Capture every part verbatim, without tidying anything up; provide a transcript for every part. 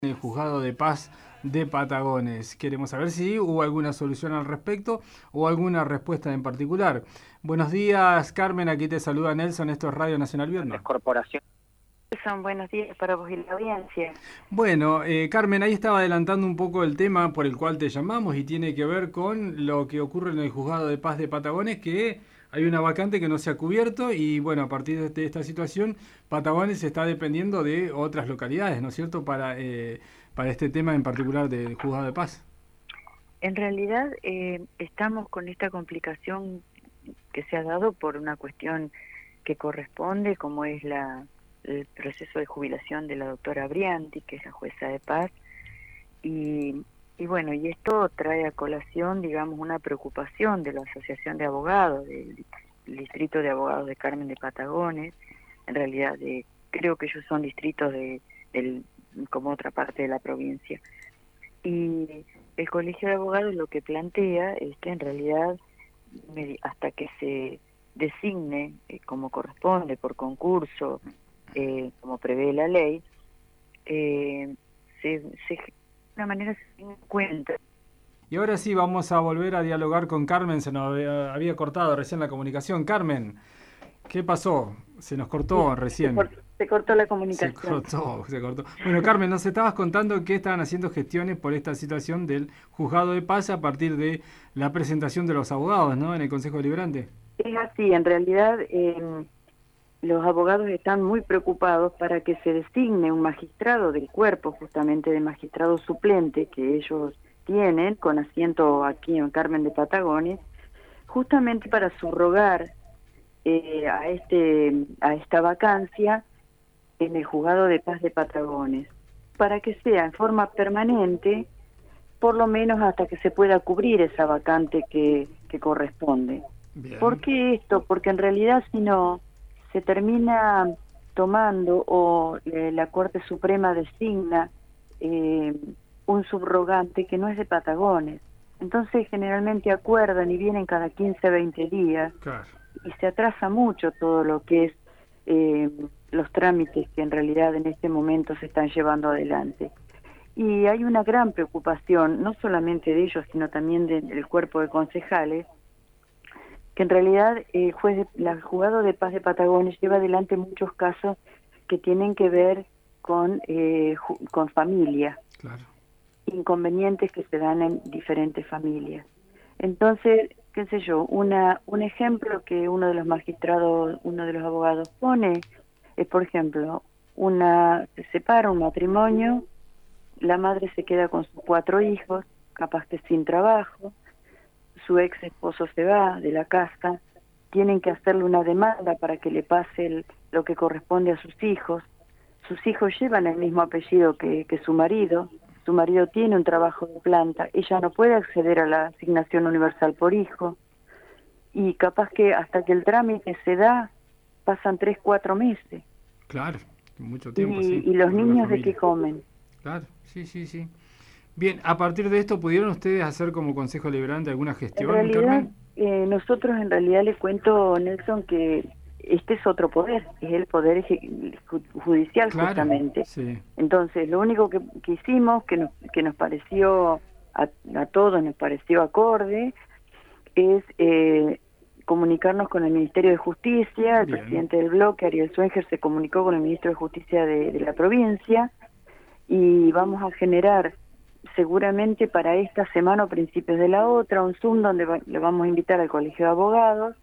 el Juzgado de Paz de Patagones. Queremos saber si hubo alguna solución al respecto o alguna respuesta en particular. Buenos días, Carmen. Aquí te saluda Nelson. Esto es Radio Nacional Viedma. Corporación. Son buenos días para vos y la audiencia. Bueno, eh, Carmen, ahí estaba adelantando un poco el tema por el cual te llamamos y tiene que ver con lo que ocurre en el Juzgado de Paz de Patagones, que hay una vacante que no se ha cubierto y bueno, a partir de esta situación, Patagones está dependiendo de otras localidades, ¿no es cierto?, para, eh, para este tema en particular del Juzgado de Paz. En realidad eh, estamos con esta complicación que se ha dado por una cuestión que corresponde, como es la el proceso de jubilación de la doctora Brianti, que es la jueza de paz, y, y bueno, y esto trae a colación, digamos, una preocupación de la Asociación de Abogados, del, del Distrito de Abogados de Carmen de Patagones, en realidad de, creo que ellos son distritos de, del, como otra parte de la provincia, y el Colegio de Abogados lo que plantea es que en realidad hasta que se designe eh, como corresponde por concurso, Eh, como prevé la ley, eh, se, se, de una manera se tiene en cuenta. Y ahora sí vamos a volver a dialogar con Carmen, se nos había, había cortado recién la comunicación. Carmen, ¿qué pasó? Se nos cortó Sí, recién. Se cortó, se cortó la comunicación. Se cortó, se cortó. Bueno, Carmen, nos estabas contando que estaban haciendo gestiones por esta situación del Juzgado de Paz a partir de la presentación de los abogados, ¿no?, en el Consejo Deliberante. Es así, en realidad eh, los abogados están muy preocupados para que se designe un magistrado del cuerpo, justamente de magistrado suplente que ellos tienen, con asiento aquí en Carmen de Patagones, justamente para subrogar eh, a, este, a esta vacancia en el Juzgado de Paz de Patagones, para que sea en forma permanente, por lo menos hasta que se pueda cubrir esa vacante que, que corresponde. Bien. ¿Por qué esto? Porque en realidad si no se termina tomando o eh, la Corte Suprema designa eh, un subrogante que no es de Patagones. Entonces generalmente acuerdan y vienen cada quince, veinte días, Claro. Y se atrasa mucho todo lo que es eh, los trámites que en realidad en este momento se están llevando adelante. Y hay una gran preocupación, no solamente de ellos, sino también de, del cuerpo de concejales, que en realidad el juez de, la Juzgado de Paz de Patagones lleva adelante muchos casos que tienen que ver con eh, con familia, Claro. inconvenientes que se dan en diferentes familias. Entonces, qué sé yo, una un ejemplo que uno de los magistrados, uno de los abogados pone es, por ejemplo, una se separa un matrimonio, la madre se queda con sus cuatro hijos, capaz que sin trabajo, su ex esposo se va de la casa, tienen que hacerle una demanda para que le pase el, lo que corresponde a sus hijos. Sus hijos llevan el mismo apellido que, que su marido, su marido tiene un trabajo de planta, ella no puede acceder a la asignación universal por hijo, y capaz que hasta que el trámite se da, pasan tres, cuatro meses. Claro, mucho tiempo, y, sí. ¿Y los Por la niños de familia. qué comen? Claro, sí, sí, sí. Bien, a partir de esto, ¿pudieron ustedes hacer como Consejo Deliberante alguna gestión, En realidad, Carmen? eh, nosotros en realidad le cuento, Nelson, que este es otro poder, es el poder judicial, Claro, justamente. Sí. Entonces, lo único que, que hicimos, que nos, que nos pareció, a, a todos nos pareció acorde, es eh, comunicarnos con el Ministerio de Justicia. El Bien. presidente del bloque, Ariel Swenger, se comunicó con el Ministro de Justicia de, de la provincia, y vamos a generar seguramente para esta semana o principios de la otra, un Zoom donde va, le vamos a invitar al Colegio de Abogados,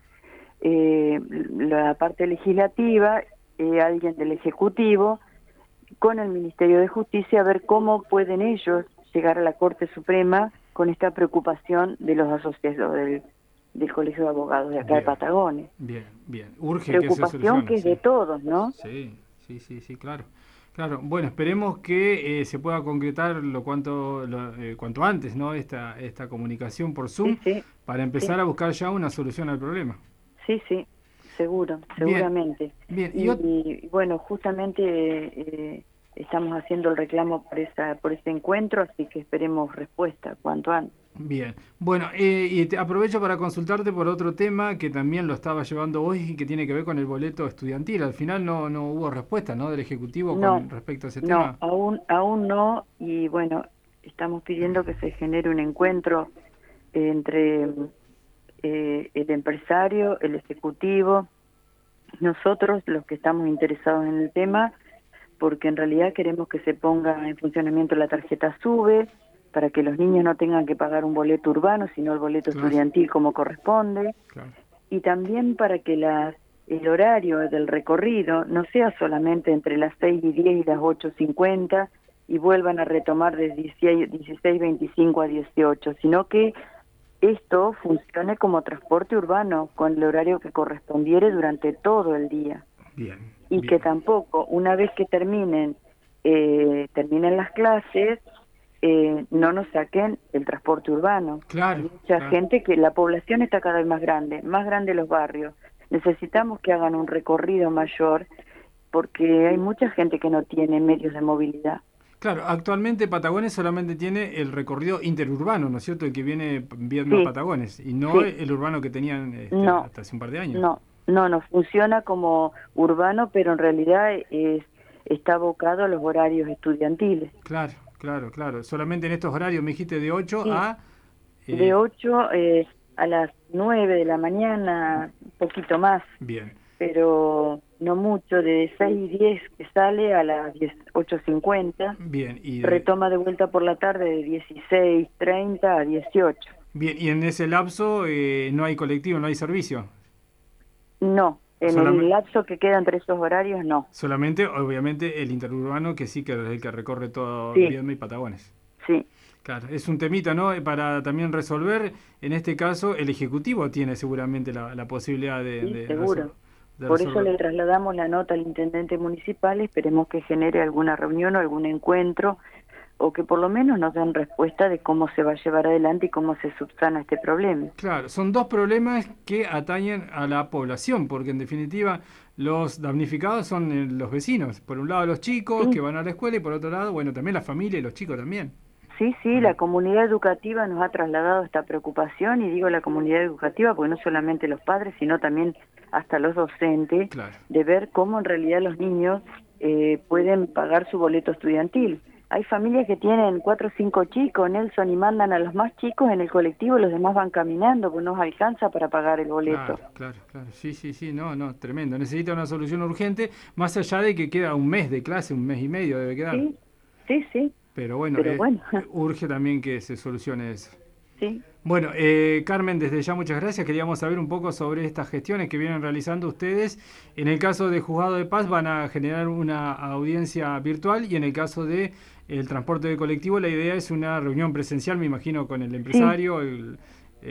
eh, la parte legislativa, eh, alguien del Ejecutivo, con el Ministerio de Justicia, a ver cómo pueden ellos llegar a la Corte Suprema con esta preocupación de los asociados del, del Colegio de Abogados de acá Bien. de Patagones. Bien, bien. Urge Preocupación que se solucione. que es sí. de todos, ¿no? Sí, sí, sí, sí, claro. Claro, bueno, esperemos que eh, se pueda concretar lo cuanto lo, eh, cuanto antes, ¿no? Esta esta comunicación por Zoom, Sí, sí, para empezar sí. a buscar ya una solución al problema. Sí, sí, seguro, Bien, seguramente. bien. Y, Y ot- y bueno, justamente eh, estamos haciendo el reclamo por esa por ese encuentro, así que esperemos respuesta cuanto antes. Bien, bueno, eh, y te aprovecho para consultarte por otro tema que también lo estaba llevando hoy y que tiene que ver con el boleto estudiantil. Al final no, no hubo respuesta, ¿no?, del Ejecutivo No, con respecto a ese no, tema. aún, aún no, y bueno, estamos pidiendo que se genere un encuentro entre eh, el empresario, el ejecutivo, nosotros los que estamos interesados en el tema, porque en realidad queremos que se ponga en funcionamiento la tarjeta SUBE, para que los niños no tengan que pagar un boleto urbano, sino el boleto Claro. estudiantil como corresponde, Claro. y también para que las el horario del recorrido no sea solamente entre las seis y diez y las ocho cincuenta y vuelvan a retomar de dieciséis veinticinco a dieciocho, sino que esto funcione como transporte urbano con el horario que correspondiere durante todo el día. Bien. Y bien. que tampoco, una vez que terminen, eh, terminen las clases, eh, no nos saquen el transporte urbano. Claro. Hay mucha claro. gente que la población está cada vez más grande, más grande los barrios. Necesitamos que hagan un recorrido mayor porque hay mucha gente que no tiene medios de movilidad. Claro, actualmente Patagones solamente tiene el recorrido interurbano, ¿no es cierto?, el que viene viendo Sí, a Patagones, y no sí. el urbano que tenían este, No, hasta hace un par de años. No, no, no funciona como urbano, pero en realidad es, está abocado a los horarios estudiantiles. Claro, claro, claro. Solamente en estos horarios me dijiste de ocho Sí. a... eh, De ocho eh, a las nueve de la mañana, un poquito más, Bien, pero no mucho, de seis y diez que sale a las ocho cincuenta, bien. Y de- retoma de vuelta por la tarde de dieciséis treinta a dieciocho. bien, y en ese lapso eh, no hay colectivo, no hay servicio. No, en Solamente- el lapso que queda entre esos horarios no. Solamente, obviamente, el interurbano, que sí que es el que recorre todo Sí. Viedma y Patagones. Sí. Claro, es un temita, ¿no?, para también resolver. En este caso, el Ejecutivo tiene seguramente la, la posibilidad de, Sí, de seguro. resol- de Por eso resolver. le trasladamos la nota al intendente municipal, esperemos que genere alguna reunión o algún encuentro, o que por lo menos nos den respuesta de cómo se va a llevar adelante y cómo se subsana este problema. Claro, son dos problemas que atañen a la población, porque en definitiva los damnificados son eh, los vecinos. Por un lado los chicos Sí. que van a la escuela y por otro lado, bueno, también la familia y los chicos también. Sí, sí, la comunidad educativa nos ha trasladado esta preocupación, y digo la comunidad educativa porque no solamente los padres, sino también hasta los docentes, Claro. de ver cómo en realidad los niños eh, pueden pagar su boleto estudiantil. Hay familias que tienen cuatro o cinco chicos, Nelson, y mandan a los más chicos en el colectivo y los demás van caminando, pues no nos alcanza para pagar el boleto. Claro, claro, claro. Sí, sí, sí, no, no, tremendo. Necesita una solución urgente, más allá de que queda un mes de clase, un mes y medio debe quedar. Sí, sí, sí, Pero bueno, pero eh, bueno. urge también que se solucione eso. sí. Bueno, eh, Carmen, desde ya muchas gracias. Queríamos saber un poco sobre estas gestiones que vienen realizando ustedes. En el caso de Juzgado de Paz van a generar una audiencia virtual, y en el caso de el transporte de colectivo la idea es una reunión presencial, me imagino, con el empresario, el,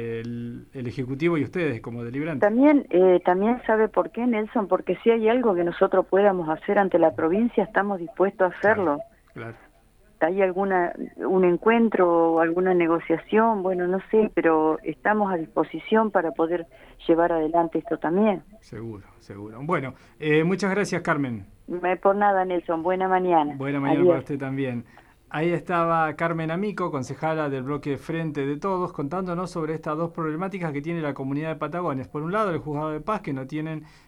el, el ejecutivo y ustedes como deliberantes. También, eh, también sabe por qué, Nelson, porque si hay algo que nosotros podamos hacer ante la provincia, estamos dispuestos a hacerlo. Claro. ¿Hay alguna un encuentro o alguna negociación? Bueno, no sé, pero estamos a disposición para poder llevar adelante esto también. Seguro, seguro. Bueno, eh, muchas gracias, Carmen. No es por nada, Nelson. Buena mañana. Buena mañana Adiós. para usted también. Ahí estaba Carmen Amico, concejala del bloque Frente de Todos, contándonos sobre estas dos problemáticas que tiene la comunidad de Patagones. Por un lado, el Juzgado de Paz, que no tienen